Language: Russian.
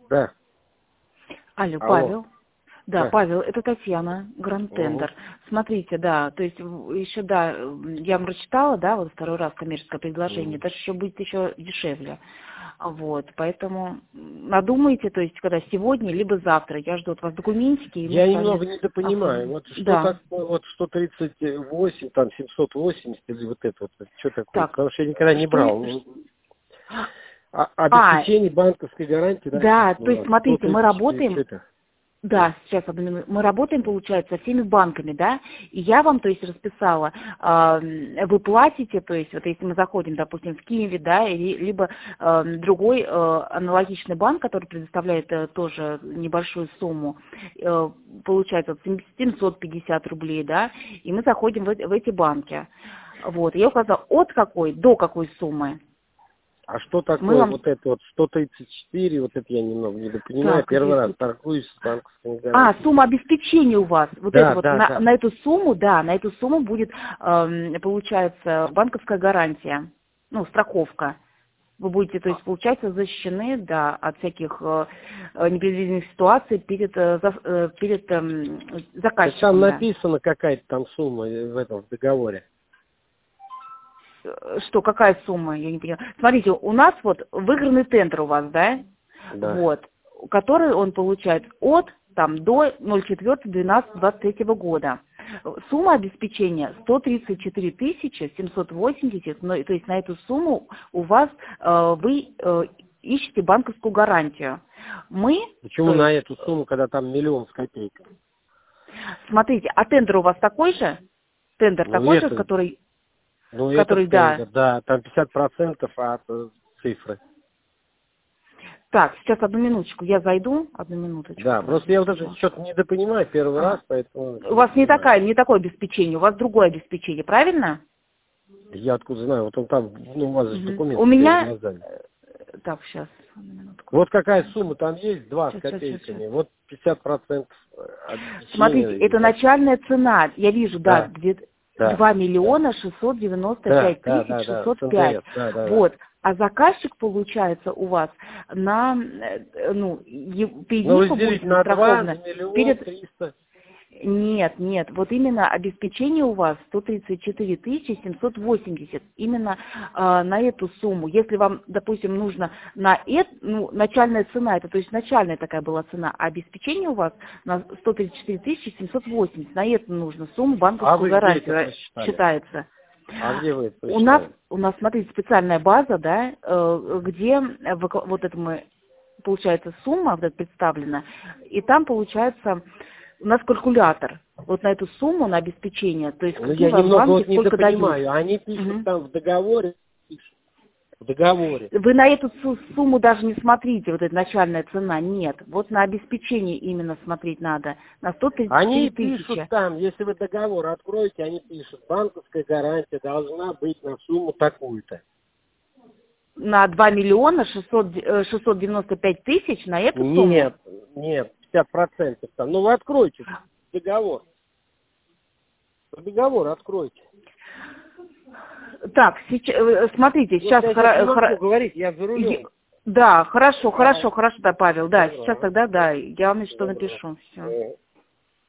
Да. Алло, Алло. Павел. Да, Да. Павел, это Татьяна, Гранд Тендер. Угу. Смотрите, да, то есть еще, да, я вам прочитала, да, вот второй раз коммерческое предложение, даже еще будет еще дешевле. Вот, поэтому надумайте, то есть, когда сегодня, либо завтра, я жду от вас документики, и мы Я с вами немного недопонимаю. оформим. Вот что Да, такое, вот 138, там 780 или вот это вот, что такое? так, Потому что я никогда не что... брал. Обеспечение банковской гарантии, да, Да, то есть, написано, смотрите, мы 134, что работаем... это? Да, сейчас, одну минуту. Мы работаем, получается, со всеми банками, да, и я вам, то есть, расписала, вы платите, то есть, вот если мы заходим, допустим, в Киеве, да, либо другой аналогичный банк, который предоставляет тоже небольшую сумму, получается, 750 рублей, да, и мы заходим в эти банки. Вот, я указала от какой до какой суммы. А что Мы такое вам... вот это вот 134, вот это я немного недопонимаю. Так, Первый раз если... торгуюсь с банковской гарантией. Сумма обеспечения у вас. Вот это Да, вот да, да. на эту сумму, да, на эту сумму будет, получается, банковская гарантия, ну, страховка. Вы будете, то есть, получается, защищены, да, от всяких непредвиденных ситуаций перед Так там заказчиком, да. написано какая-то там сумма в этом в договоре. Что, какая сумма, я не понимаю. Смотрите, у нас вот выигранный тендер у вас, да, Да. вот, который он получает от там до 04.12.23 года. Сумма обеспечения 134 780, но, то есть на эту сумму у вас вы ищете банковскую гарантию. Мы, Почему то на есть, эту сумму, когда там миллион с копейками? смотрите, а тендер у вас такой же? Тендер Ну такой же, это, который, этот да. тендер, да, там 50% от цифры. Так, сейчас одну минуточку, я зайду, одну минуточку, Да, просто я вот подождите, это пожалуйста. что-то недопонимаю первый раз, Ага. поэтому У не вас не понимаю. такое обеспечение, у вас другое обеспечение, правильно? Я откуда знаю, вот он там, ну, у вас же Мгм. У документы перед меня... глазами. Так, сейчас, одну минутку. Вот какая Так, сумма там есть, 2 с сейчас. копейками, вот 50% Смотрите, обеспечения или это как. начальная цена, я вижу, да, Да, 2 да, миллиона 695 тысяч да, с 605. НДС, да. Вот. А заказчик, получается, у вас на, перед Ну, ним вы разделить будете на 2 застрахованы на миллион перед... 300. Нет, вот именно обеспечение у вас 134 780, именно на эту сумму. Если вам, допустим, нужно на это, начальная цена, это то есть начальная такая была цена, а обеспечение у вас на 134 780, на эту нужно сумму А банковскую вы где это гарантию просчитали? считается. А где вы это У нас, просчитали? смотрите, специальная база, да, где вот это мы, получается, сумма вот эта представлена, и там получается у нас калькулятор вот на эту сумму, на обеспечение, то есть Ну, какие я вам немного банки вот сколько дают. недопонимаю. Они пишут Мгм. там в договоре, в договоре. Вы на эту сумму даже не смотрите, вот эта начальная цена, нет. Вот на обеспечение именно смотреть надо, на 134 Они пишут тысячи. там, если вы договор откроете, они пишут, банковская гарантия должна быть на сумму такую-то. На 2 миллиона 695 тысяч на эту сумму. Нет, 50% там. Ну, вы откройте договор. Договор откройте. Так, смотрите, сейчас... Просто я сейчас не могу говорить, я за рулем. Да, хорошо, Давай. да, Павел, да, сейчас Доброго. тогда, да, я вам что Доброго. напишу, все.